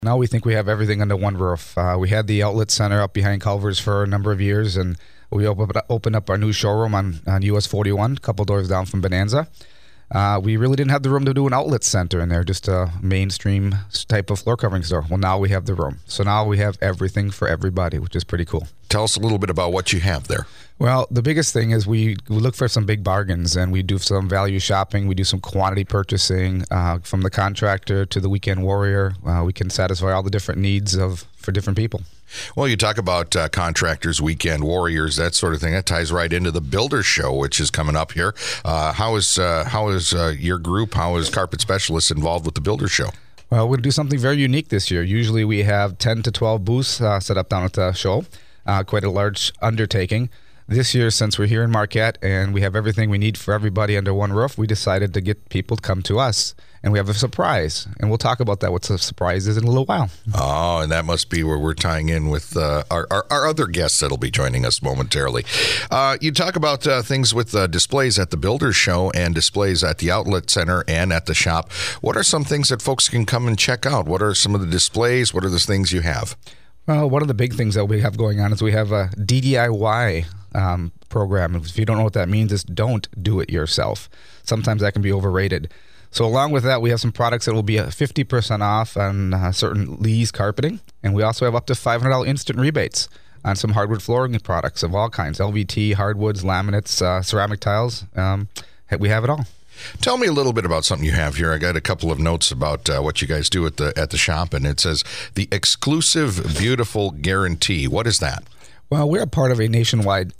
Now we think we have everything under one roof. We had the outlet center up behind Culver's for a number of years, and we opened up our new showroom on US 41, a couple doors down from Bonanza. We really didn't have the room to do an outlet center in there, just a mainstream type of floor covering store. Well, now we have the room. So now we have everything for everybody, which is pretty cool. Tell us a little bit about what you have there. Well, the biggest thing is we look for some big bargains, and we do some value shopping. We do some quantity purchasing from the contractor to the weekend warrior. We can satisfy all the different needs for different people. Well, you talk about contractors, weekend warriors, that sort of thing. That ties right into the Builder Show, which is coming up here. How is your group, how is Carpet Specialists involved with the Builder Show? Well, we're going to do something very unique this year. Usually we have 10 to 12 booths set up down at the show, quite a large undertaking. This year, since we're here in Marquette and we have everything we need for everybody under one roof, we decided to get people to come to us. And we have a surprise. And we'll talk about that, what the surprise is, in a little while. Oh, and that must be where we're tying in with our other guests that'll be joining us momentarily. You talk about things with displays at the Builders Show and displays at the Outlet Center and at the shop. What are some things that folks can come and check out? What are some of the displays? What are the things you have? Well, one of the big things that we have going on is we have a DIY program. If you don't know what that means, it's don't do it yourself. Sometimes that can be overrated. So along with that, we have some products that will be 50% off on certain Lee's carpeting. And we also have up to $500 instant rebates on some hardwood flooring products of all kinds, LVT, hardwoods, laminates, ceramic tiles. We have it all. Tell me a little bit about something you have here. I got a couple of notes about what you guys do at the shop, and it says the exclusive beautiful guarantee. What is that? Well, we're a part of a nationwide,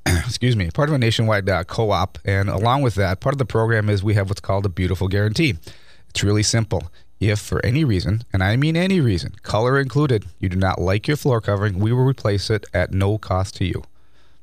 co-op, and along with that, part of the program is we have what's called a beautiful guarantee. It's really simple. If for any reason, and I mean any reason, color included, you do not like your floor covering, we will replace it at no cost to you.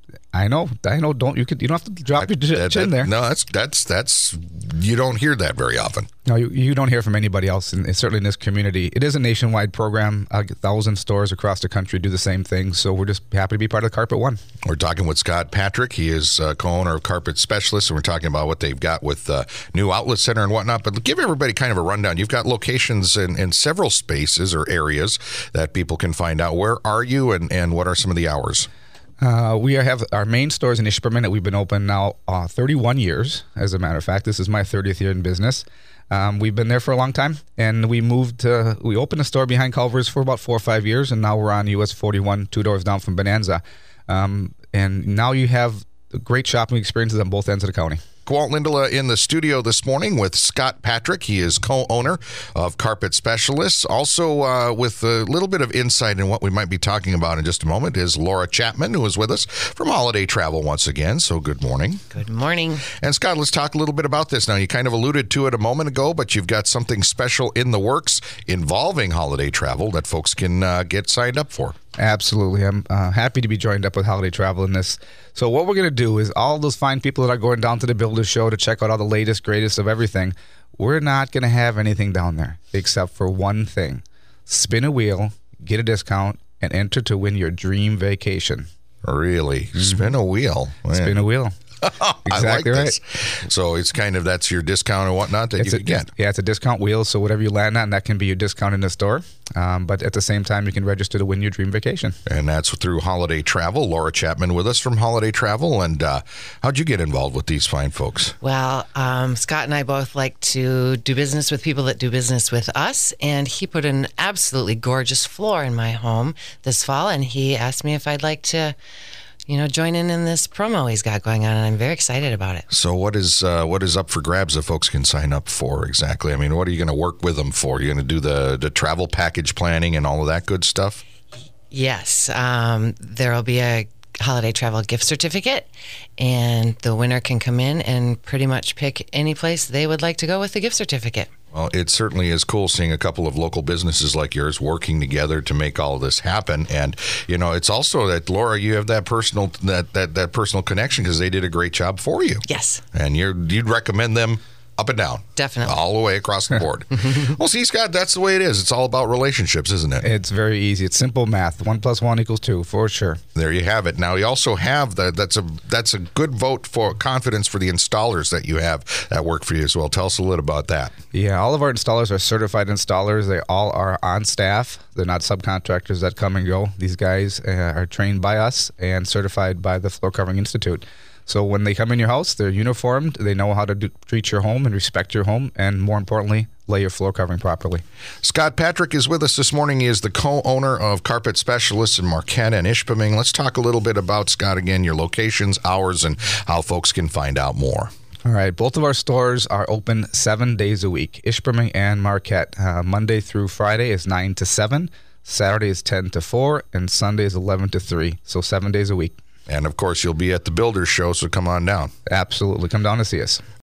I know. You don't have to drop your chin there. No, that's you don't hear that very often. No, you don't hear from anybody else, and certainly in this community. It is a nationwide program. 1,000 stores across the country do the same thing, so we're just happy to be part of Carpet One. We're talking with Scott Patrick. He is co-owner of Carpet Specialists, and we're talking about what they've got with new outlet center and whatnot. But give everybody kind of a rundown. You've got locations in several spaces or areas that people can find out. Where are you, and what are some of the hours? We have our main stores in Ishpeming that we've been open now 31 years. As a matter of fact, this is my 30th year in business. We've been there for a long time, and we opened a store behind Culver's for about 4 or 5 years, and now we're on US 41, 2 doors down from Bonanza. And now you have great shopping experiences on both ends of the county. Walt Lindola in the studio this morning with Scott Patrick. He is co-owner of Carpet Specialists. Also with a little bit of insight in what we might be talking about in just a moment is Laura Chapman, who is with us from Holiday Travel once again. So good morning. Good morning. And Scott, let's talk a little bit about this. Now, you kind of alluded to it a moment ago, but you've got something special in the works involving Holiday Travel that folks can get signed up for. Absolutely. I'm happy to be joined up with Holiday Travel in this. So what we're going to do is all those fine people that are going down to the Builder Show to check out all the latest, greatest of everything, we're not going to have anything down there except for one thing. Spin a wheel, get a discount, and enter to win your dream vacation. Really? Mm-hmm. Spin a wheel? Man. Spin a wheel. Exactly like right. This. So it's kind of, that's your discount and whatnot that you can get. Yeah, it's a discount wheel, so whatever you land on, that can be your discount in the store. But at the same time, you can register to win your dream vacation. And that's through Holiday Travel. Laura Chapman with us from Holiday Travel. And how'd you get involved with these fine folks? Well, Scott and I both like to do business with people that do business with us. And he put an absolutely gorgeous floor in my home this fall. And he asked me if I'd like to join in this promo he's got going on, and I'm very excited about it. So what is up for grabs that folks can sign up for exactly? I mean, what are you going to work with them for? You're going to do the travel package planning and all of that good stuff? Yes. There will be a Holiday Travel gift certificate, and the winner can come in and pretty much pick any place they would like to go with the gift certificate. Well, it certainly is cool seeing a couple of local businesses like yours working together to make all of this happen. And, it's also that, Laura, you have that personal personal connection because they did a great job for you. Yes. And you'd recommend them Up and down. Definitely. All the way across the board. Well, see, Scott, that's the way it is. It's all about relationships, isn't it? It's very easy. It's simple math. 1 + 1 = 2, for sure. There you have it. Now, you also have that's a good vote for confidence for the installers that you have that work for you as well. Tell us a little about that. Yeah, all of our installers are certified installers. They all are on staff. They're not subcontractors that come and go. These guys are trained by us and certified by the Floor Covering Institute. So when they come in your house, they're uniformed. They know how to treat your home and respect your home, and more importantly, lay your floor covering properly. Scott Patrick is with us this morning. He is the co-owner of Carpet Specialists in Marquette and Ishpeming. Let's talk a little bit about, Scott, again, your locations, hours, and how folks can find out more. All right. Both of our stores are open 7 days a week, Ishpeming and Marquette. Monday through Friday is 9 to 7, Saturday is 10 to 4, and Sunday is 11 to 3. So 7 days a week. And, of course, you'll be at the Builders Show, so come on down. Absolutely. Come down to see us.